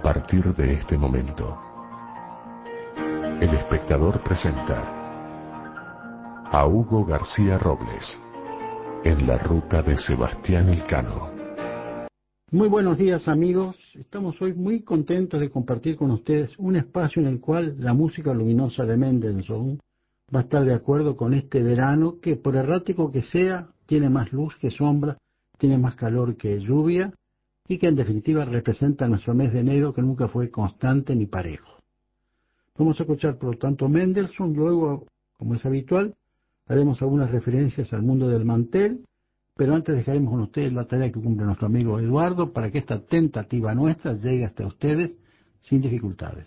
partir de este momento. El Espectador presenta a Hugo García Robles en la ruta de Sebastián Elcano. Muy buenos días, amigos. Estamos hoy muy contentos de compartir con ustedes un espacio en el cual la música luminosa de Mendelssohn va a estar de acuerdo con este verano que, por errático que sea, tiene más luz que sombra, tiene más calor que lluvia y que en definitiva representa nuestro mes de enero, que nunca fue constante ni parejo. Vamos a escuchar por lo tanto Mendelssohn, luego, como es habitual, haremos algunas referencias al mundo del mantel, pero antes dejaremos con ustedes la tarea que cumple nuestro amigo Eduardo para que esta tentativa nuestra llegue hasta ustedes sin dificultades.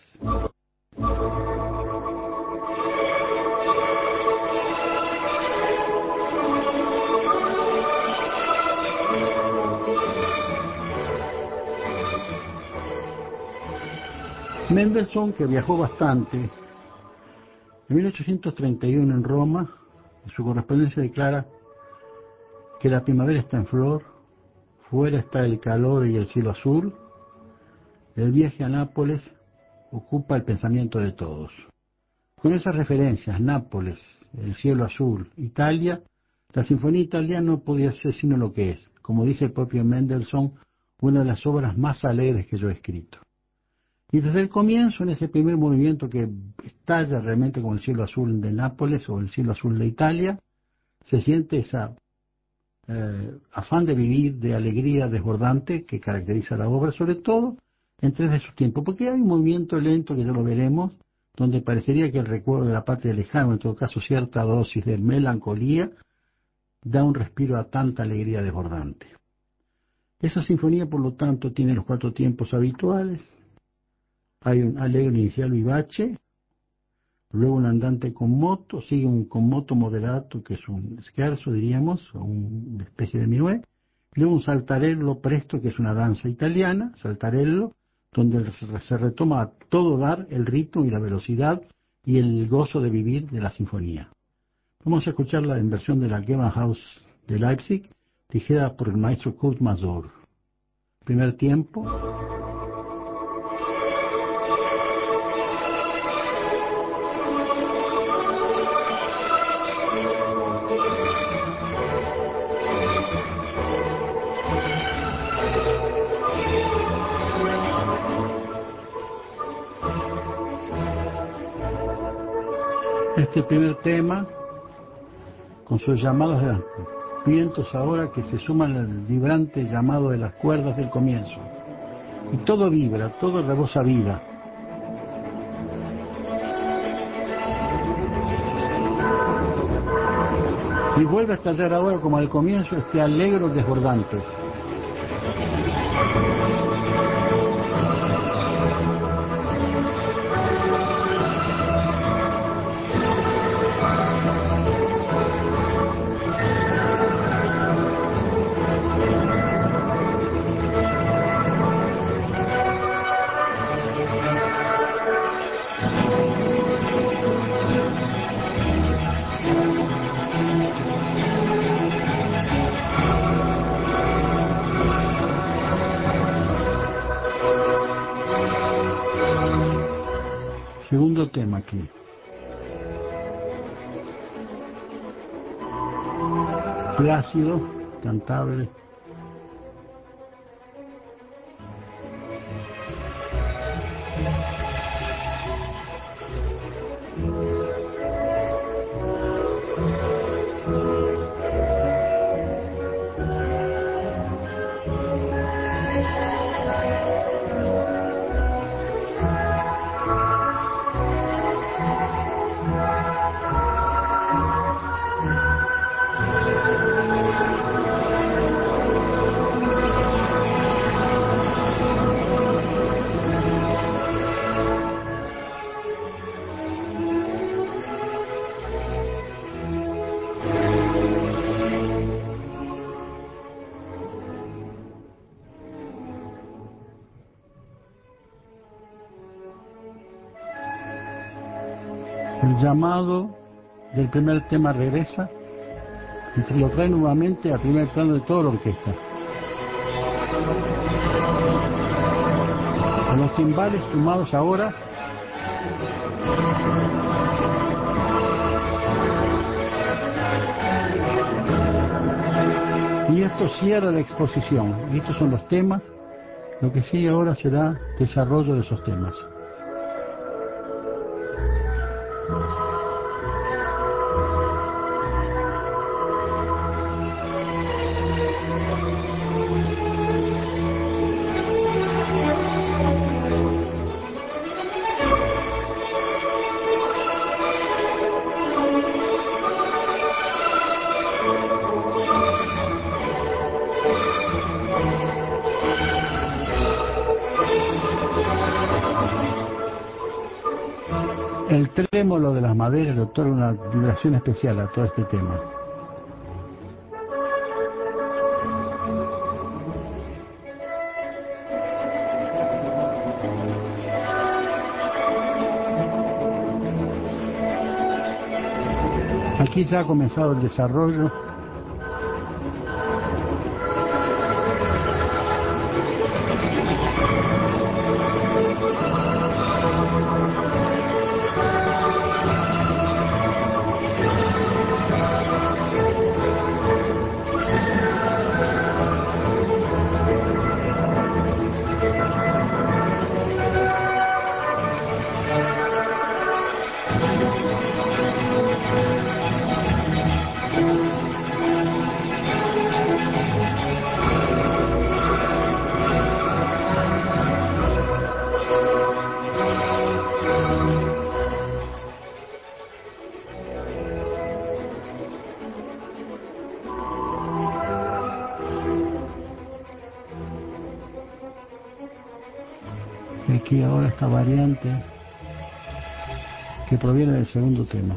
Mendelssohn, que viajó bastante, en 1831 en Roma, en su correspondencia declara que la primavera está en flor, fuera está el calor y el cielo azul, el viaje a Nápoles ocupa el pensamiento de todos. Con esas referencias, Nápoles, el cielo azul, Italia, la sinfonía italiana no podía ser sino lo que es, como dice el propio Mendelssohn, una de las obras más alegres que yo he escrito. Y desde el comienzo, en ese primer movimiento que estalla realmente como el cielo azul de Nápoles o el cielo azul de Italia, se siente esa afán de vivir, de alegría desbordante que caracteriza la obra, sobre todo en tres de sus tiempos, porque hay un movimiento lento que ya lo veremos, donde parecería que el recuerdo de la patria lejana, en todo caso cierta dosis de melancolía, da un respiro a tanta alegría desbordante. Esa sinfonía, por lo tanto, tiene los cuatro tiempos habituales. Hay un allegro inicial vivace, luego un andante con moto, sigue un con moto moderato, que es un scherzo, diríamos, o una especie de minuet, luego un saltarello presto, que es una danza italiana, saltarello, donde se retoma a todo dar el ritmo y la velocidad y el gozo de vivir de la sinfonía. Vamos a escucharla en versión de la Gewandhaus de Leipzig, dirigida por el maestro Kurt Masur. Primer tiempo. Este primer tema, con sus llamados de vientos ahora que se suman al vibrante llamado de las cuerdas del comienzo. Y todo vibra, todo rebosa vida. Y vuelve a estallar ahora como al comienzo este alegro desbordante. Segundo tema aquí. Plácido, cantable. El llamado del primer tema regresa y lo trae nuevamente al primer plano de toda la orquesta. los timbales sumados ahora y esto cierra la exposición. Estos son los temas. Lo que sigue ahora será desarrollo de esos temas. El trémolo de las maderas le otorga una vibración especial a todo este tema. Aquí ya ha comenzado el desarrollo aquí ahora esta variante que proviene del segundo tema.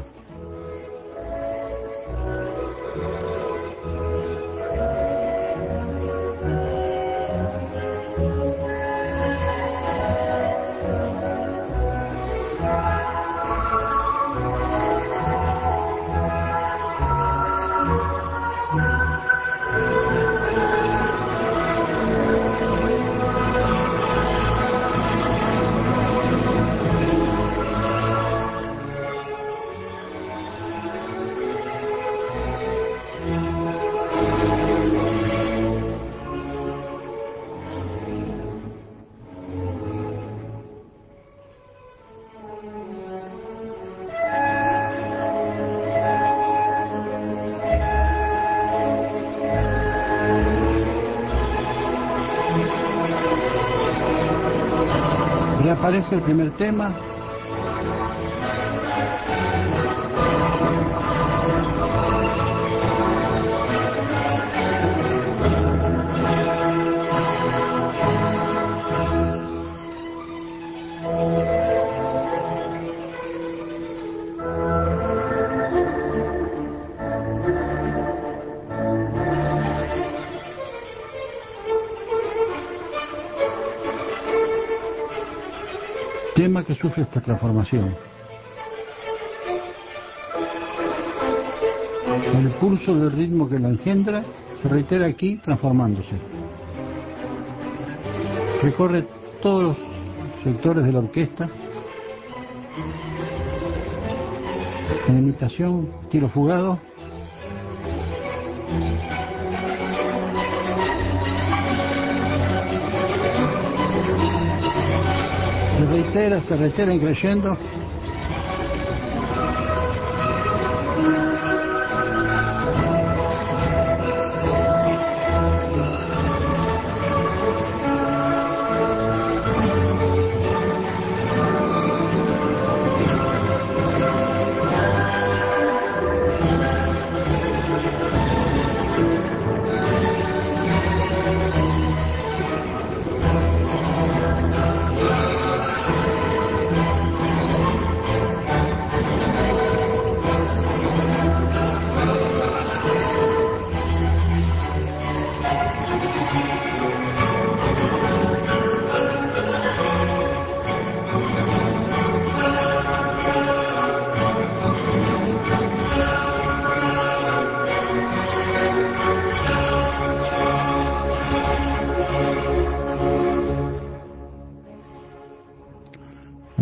Reaparece el primer tema. Tema que sufre esta transformación. El pulso del ritmo que lo engendra se reitera aquí transformándose. Recorre todos los sectores de la orquesta. En imitación, estilo fugado. Se reitera creyendo.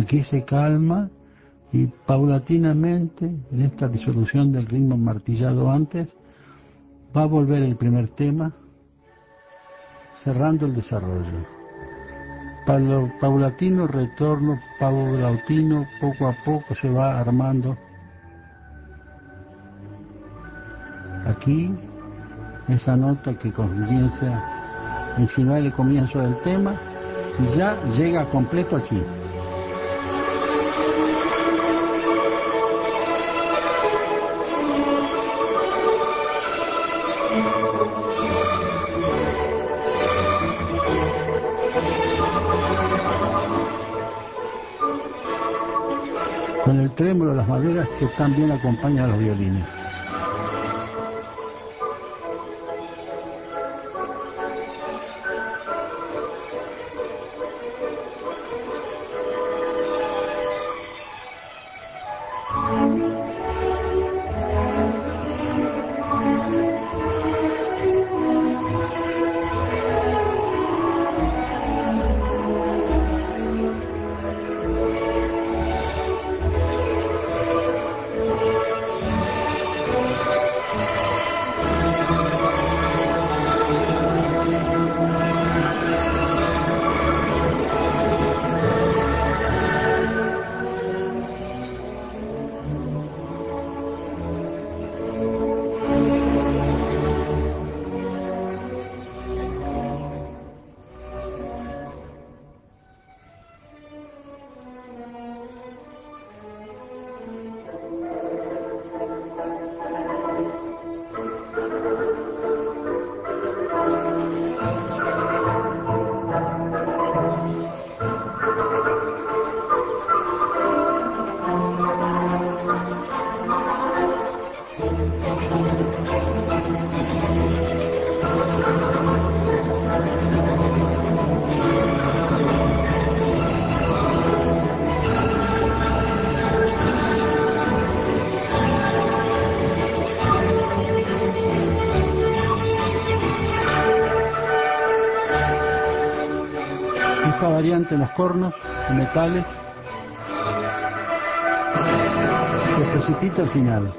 Aquí se calma y paulatinamente, en esta disolución del ritmo martillado antes, va a volver el primer tema, cerrando el desarrollo. Paulatino, retorno, paulatino, poco a poco se va armando. Aquí, esa nota que comienza a insinuar el comienzo del tema, y ya llega completo aquí. Con el trémolo de las maderas que también acompañan a los violines. Esta variante en los cornos y metales se precipita al final.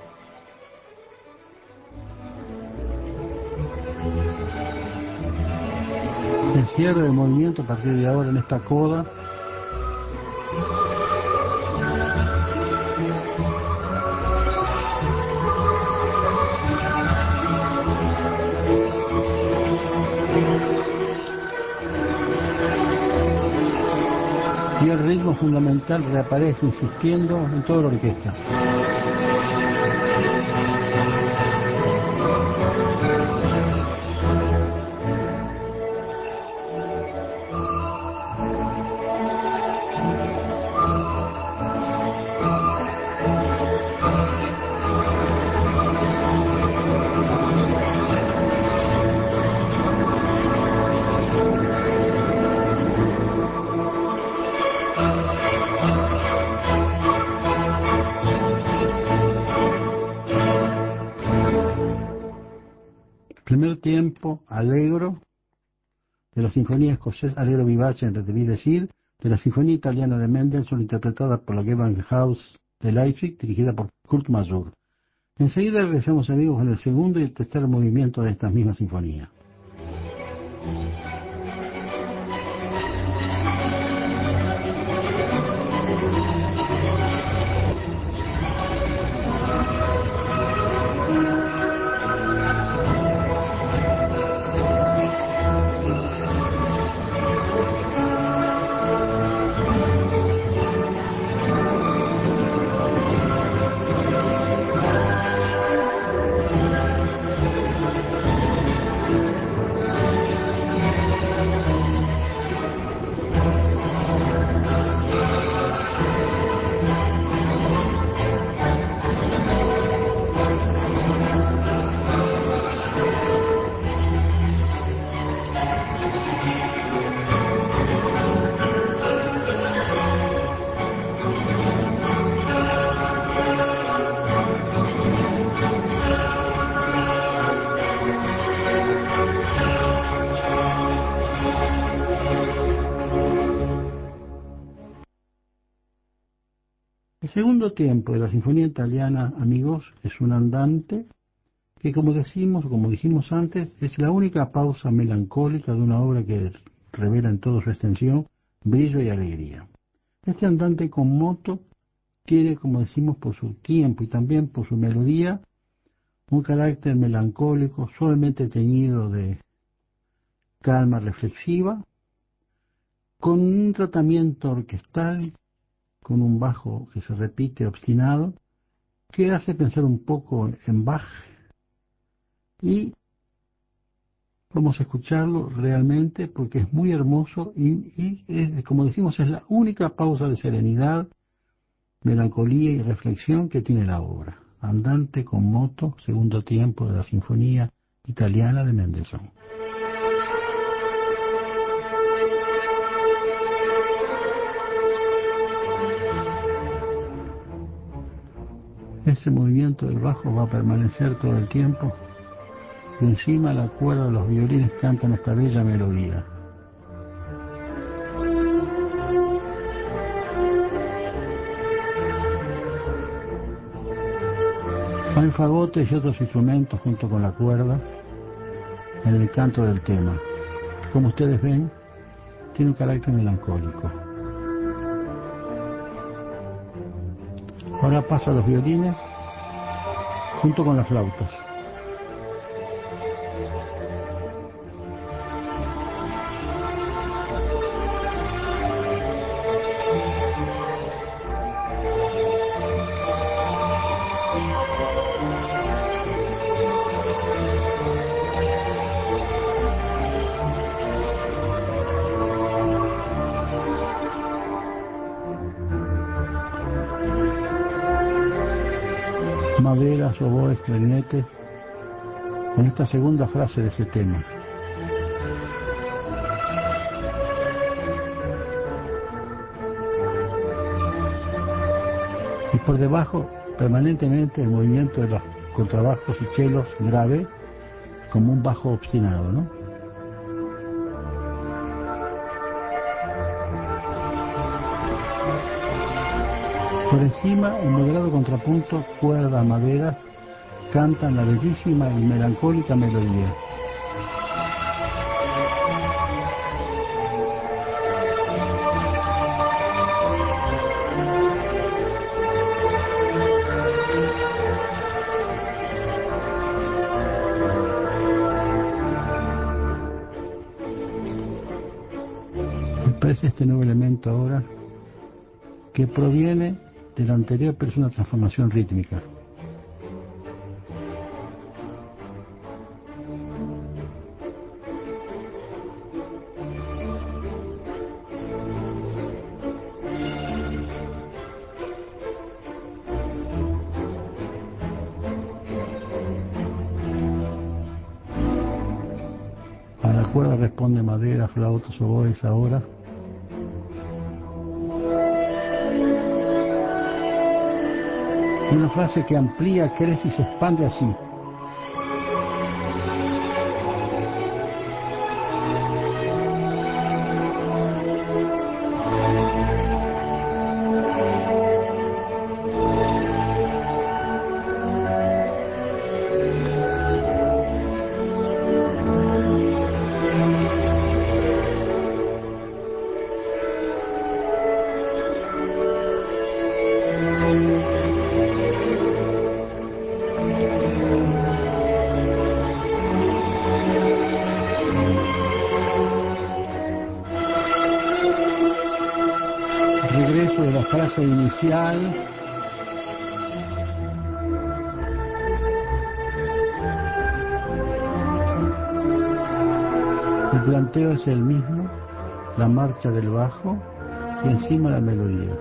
El cierre del movimiento a partir de ahora en esta coda y el ritmo fundamental reaparece insistiendo en toda la orquesta. Primer tiempo, allegro, de la Sinfonía Escocesa, Allegro Vivace, debí decir, de la Sinfonía Italiana de Mendelssohn, interpretada por la Gewandhaus de Leipzig, dirigida por Kurt Masur. Enseguida regresamos, amigos, en el segundo y el tercer movimiento de esta misma sinfonía. El segundo tiempo de la Sinfonía Italiana, amigos, es un andante que, como dijimos antes, es la única pausa melancólica de una obra que revela en toda su extensión brillo y alegría. Este andante con moto tiene, como decimos, por su tiempo y también por su melodía, un carácter melancólico, suavemente teñido de calma reflexiva, con un tratamiento orquestal, con un bajo que se repite obstinado, que hace pensar un poco en Bach, y vamos a escucharlo realmente porque es muy hermoso y es, como decimos, es la única pausa de serenidad, melancolía y reflexión que tiene la obra. Andante con moto, segundo tiempo de la Sinfonía Italiana de Mendelssohn. Ese movimiento del bajo va a permanecer todo el tiempo y encima la cuerda de los violines cantan esta bella melodía. Hay fagotes y otros instrumentos junto con la cuerda en el canto del tema, que, como ustedes ven, tiene un carácter melancólico. Ahora pasa los violines junto con las flautas. Maderas, oboes, clarinetes, con esta segunda frase de ese tema. Y por debajo, permanentemente, el movimiento de los contrabajos y chelos grave, como un bajo obstinado, ¿no? Por encima, en moderado contrapunto, cuerda, maderas, cantan la bellísima y melancólica melodía. Me parece este nuevo elemento ahora que proviene del anterior, pero es una transformación rítmica. A la cuerda responde madera, flautas, oboes ahora. Una frase que amplía, crece y se expande así. Regreso de la frase inicial. El planteo es el mismo, la marcha del bajo y encima la melodía.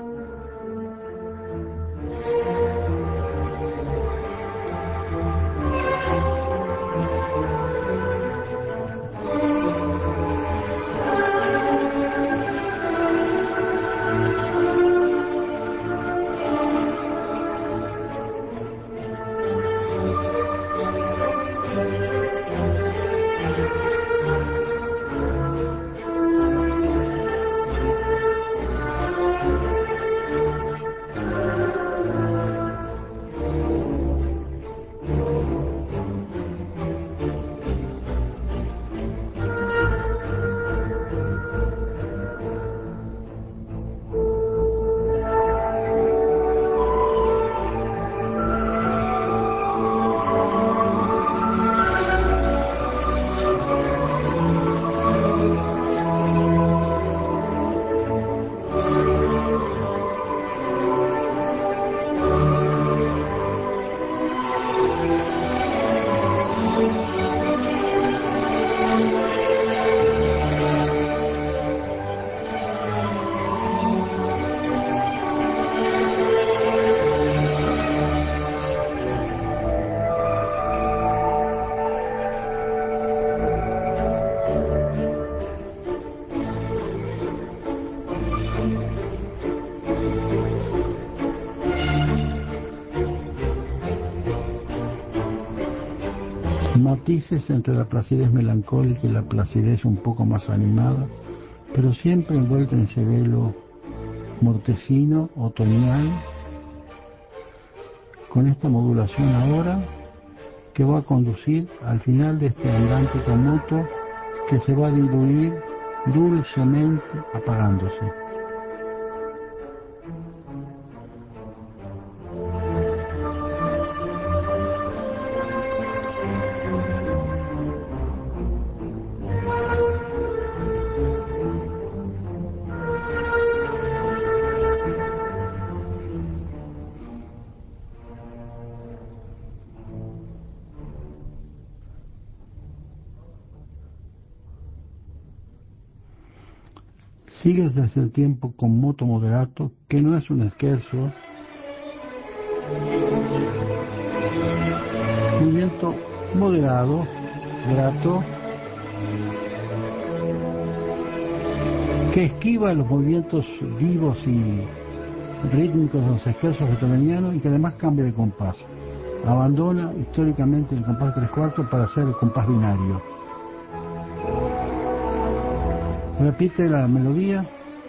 matices entre la placidez melancólica y la placidez un poco más animada, pero siempre envuelta en ese velo mortecino, otoñal, con esta modulación ahora que va a conducir al final de este andante camuto que se va a diluir dulcemente apagándose. Sigue desde hace tiempo con moto moderato, que no es un scherzo, movimiento moderado, grato, que esquiva los movimientos vivos y rítmicos de los scherzos beethovenianos y que además cambia de compás. Abandona históricamente el compás 3/4 para hacer el compás binario. Repite la melodía.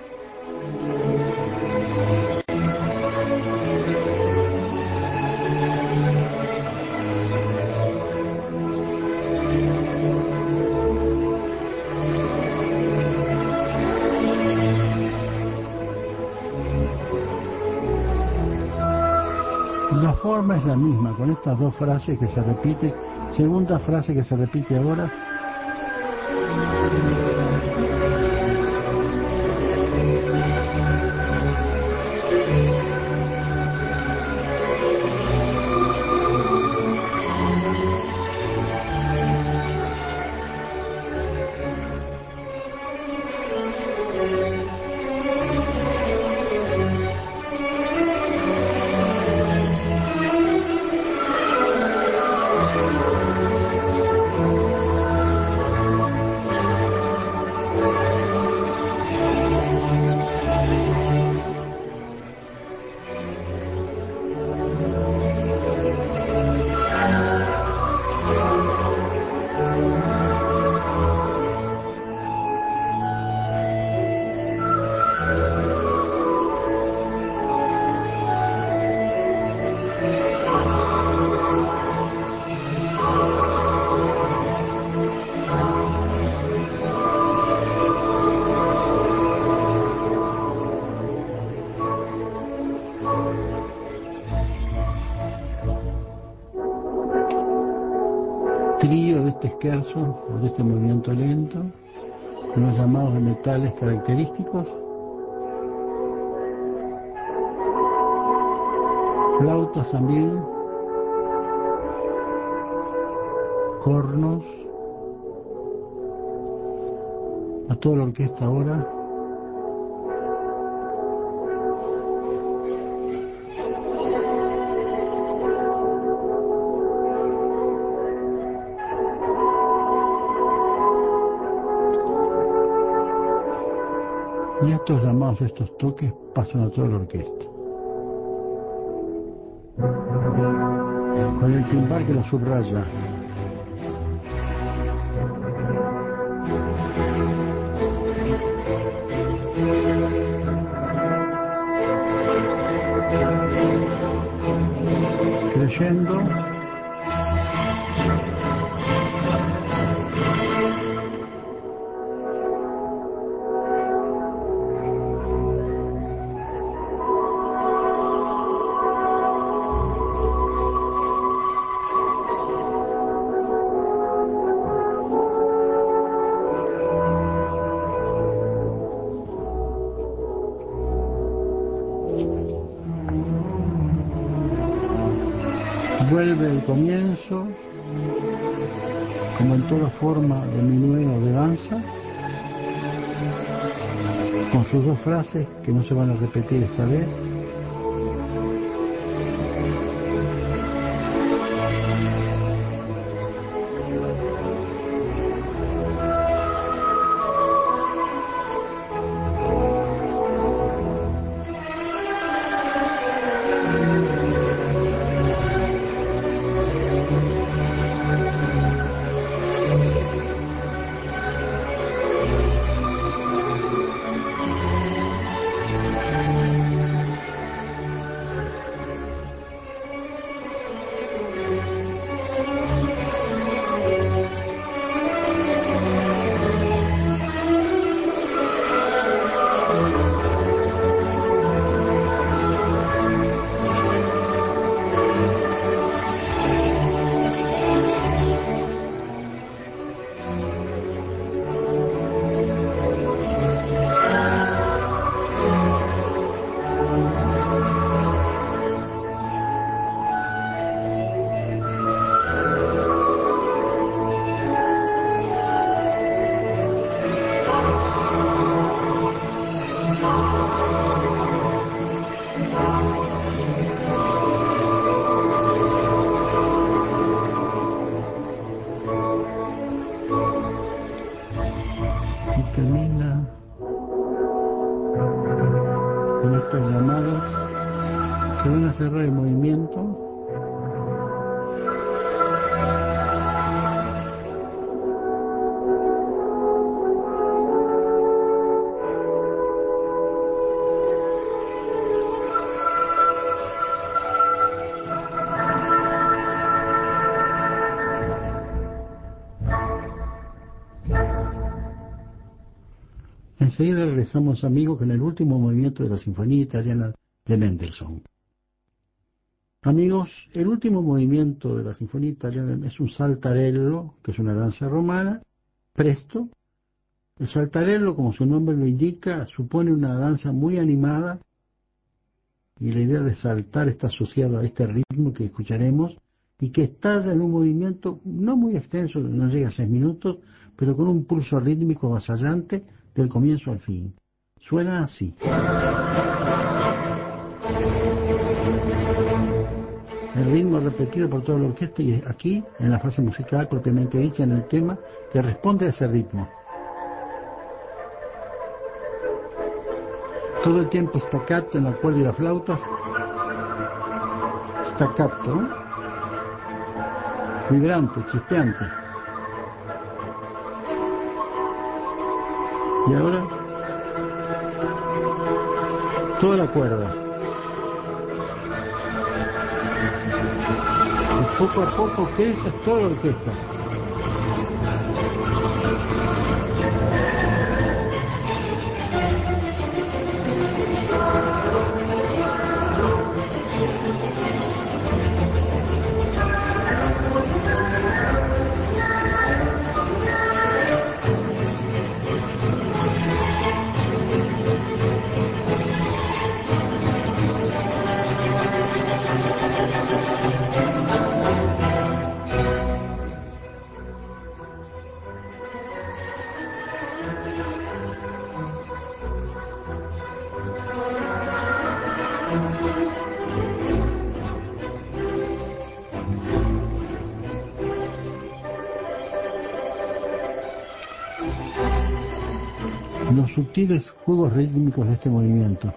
La forma es la misma, con estas dos frases que se repiten. Segunda frase que se repite ahora. Trío de este scherzo, o de este movimiento lento, los llamados de metales característicos, flautas también, cornos, a toda la orquesta ahora. Y estos llamados, estos toques, pasan a toda la orquesta. Con el timbal que lo subraya. Creyendo. Vuelve el comienzo, como en toda forma de minué o de danza, con sus dos frases que no se van a repetir esta vez. Y termina con estas llamadas que van a cerrar el movimiento. Enseguida regresamos, amigos, con el último movimiento de la Sinfonía Italiana de Mendelssohn. Amigos, el último movimiento de la Sinfonía Italiana es un saltarello, que es una danza romana, presto. El saltarello, como su nombre lo indica, supone una danza muy animada y la idea de saltar está asociada a este ritmo que escucharemos y que estalla en un movimiento no muy extenso, no llega a 6 minutos, pero con un pulso rítmico avasallante del comienzo al fin. Suena así. El ritmo repetido por toda la orquesta y aquí, en la fase musical propiamente dicha, en el tema que responde a ese ritmo. Todo el tiempo staccato en la cuerda y las flautas. Staccato, ¿eh? Vibrante, chispeante. Y ahora toda la cuerda. Y poco a poco crece toda la orquesta. Los sutiles juegos rítmicos de este movimiento.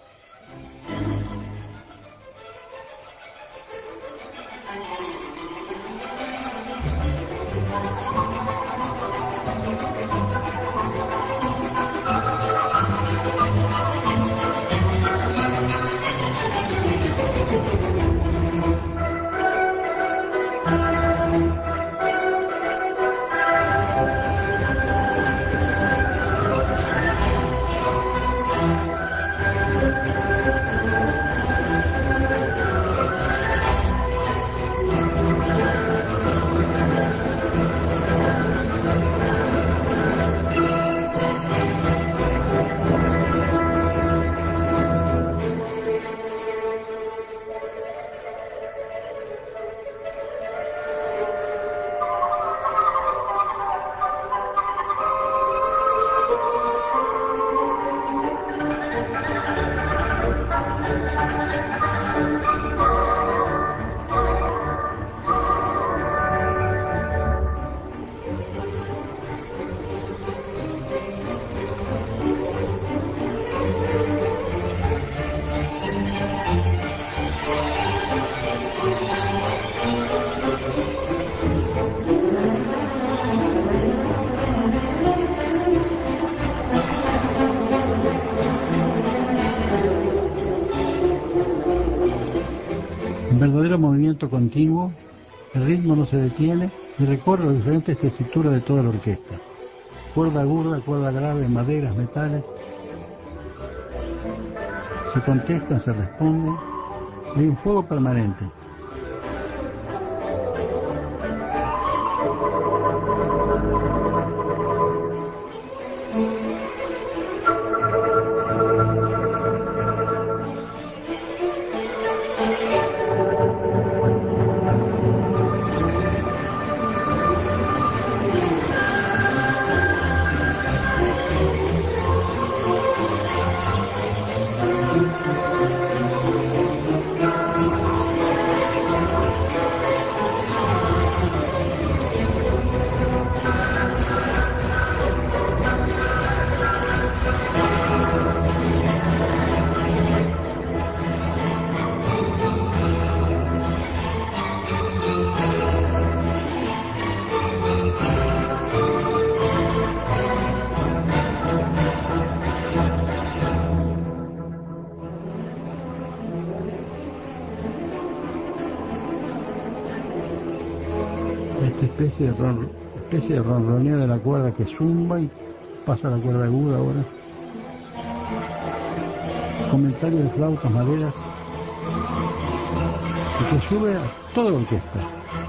Un verdadero movimiento continuo, el ritmo no se detiene y recorre las diferentes tesituras de toda la orquesta. Cuerda aguda, cuerda grave, maderas, metales. Se contestan, se responden. Hay un fuego permanente. especie de ronroneo de la cuerda que zumba y pasa a la cuerda aguda ahora. Comentario de flautas, maderas, y que sube a toda la orquesta.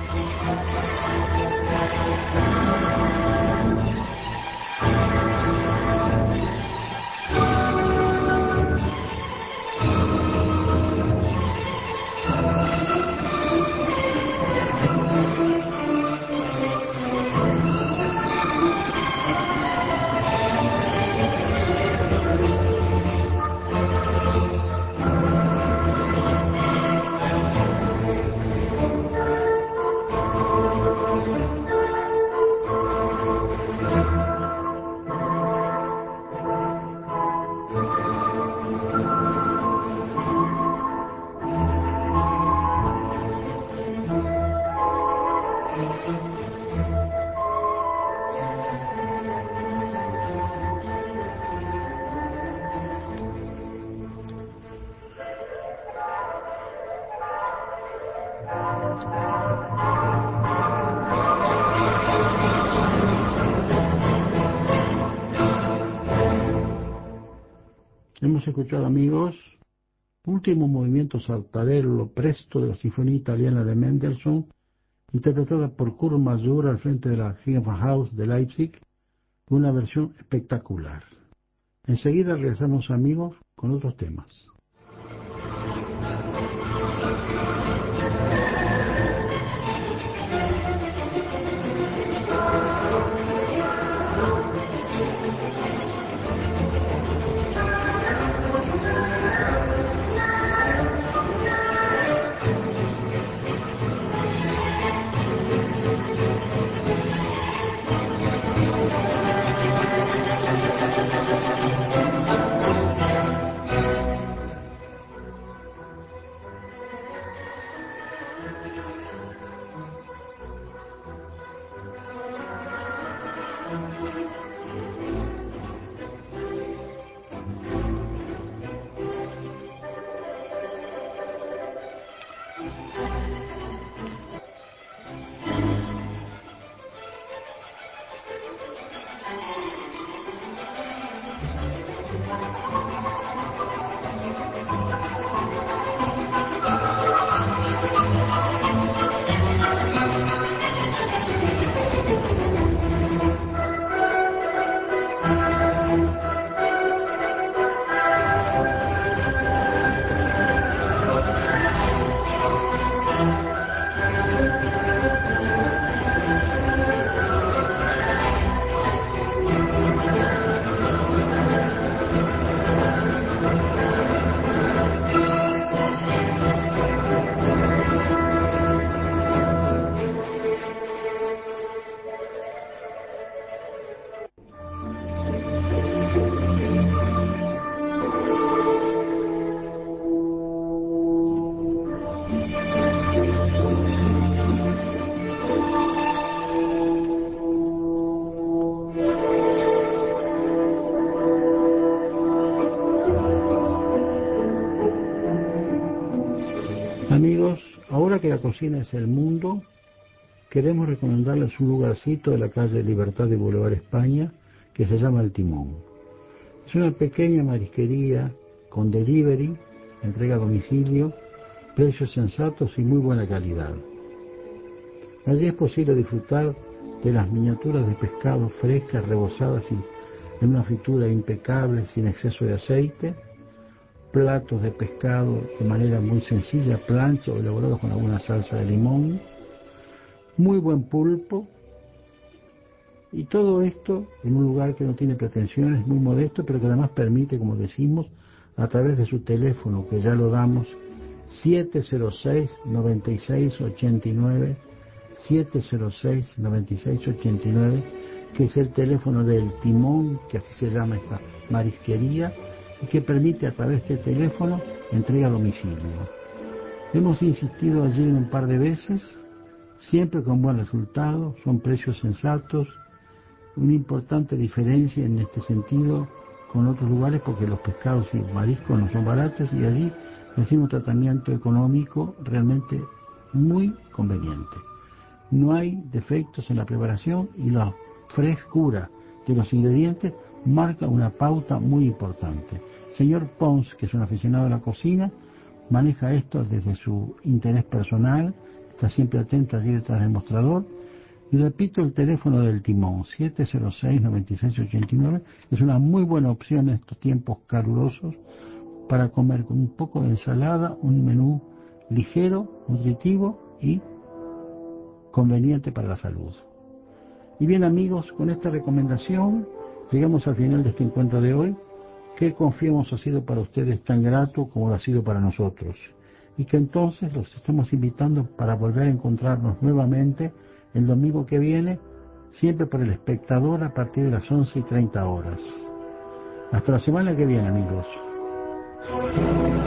Hemos escuchado, amigos, último movimiento saltarello presto de la Sinfonía Italiana de Mendelssohn, interpretada por Kurt Masur al frente de la Gewandhaus de Leipzig, una versión espectacular. Enseguida regresamos, amigos, con otros temas. Amigos, ahora que la cocina es el mundo, queremos recomendarles un lugarcito de la calle Libertad de Boulevard España que se llama El Timón. Es una pequeña marisquería con delivery, entrega a domicilio, precios sensatos y muy buena calidad. Allí es posible disfrutar de las miniaturas de pescado frescas, rebozadas y en una fritura impecable, sin exceso de aceite, platos de pescado de manera muy sencilla, plancha o elaborados con alguna salsa de limón, muy buen pulpo, y todo esto en un lugar que no tiene pretensiones, muy modesto, pero que además permite, como decimos, a través de su teléfono, que ya lo damos, 706-9689, 706-9689, que es el teléfono del Timón, que así se llama esta marisquería, y que permite a través de este teléfono entrega a domicilio. Hemos insistido allí un par de veces, siempre con buen resultado, son precios sensatos, una importante diferencia en este sentido con otros lugares porque los pescados y mariscos no son baratos y allí recibe un tratamiento económico realmente muy conveniente. No hay defectos en la preparación y la frescura de los ingredientes marca una pauta muy importante. Señor Pons, que es un aficionado a la cocina, maneja esto desde su interés personal, está siempre atento allí detrás del mostrador. Y repito el teléfono del timón, 706-9689, es una muy buena opción en estos tiempos calurosos para comer con un poco de ensalada, un menú ligero, nutritivo y conveniente para la salud. Y bien amigos, con esta recomendación llegamos al final de este encuentro de hoy, que confiemos ha sido para ustedes tan grato como lo ha sido para nosotros, y que entonces los estamos invitando para volver a encontrarnos nuevamente el domingo que viene, siempre por El Espectador a partir de las 11:30 horas. Hasta la semana que viene, amigos.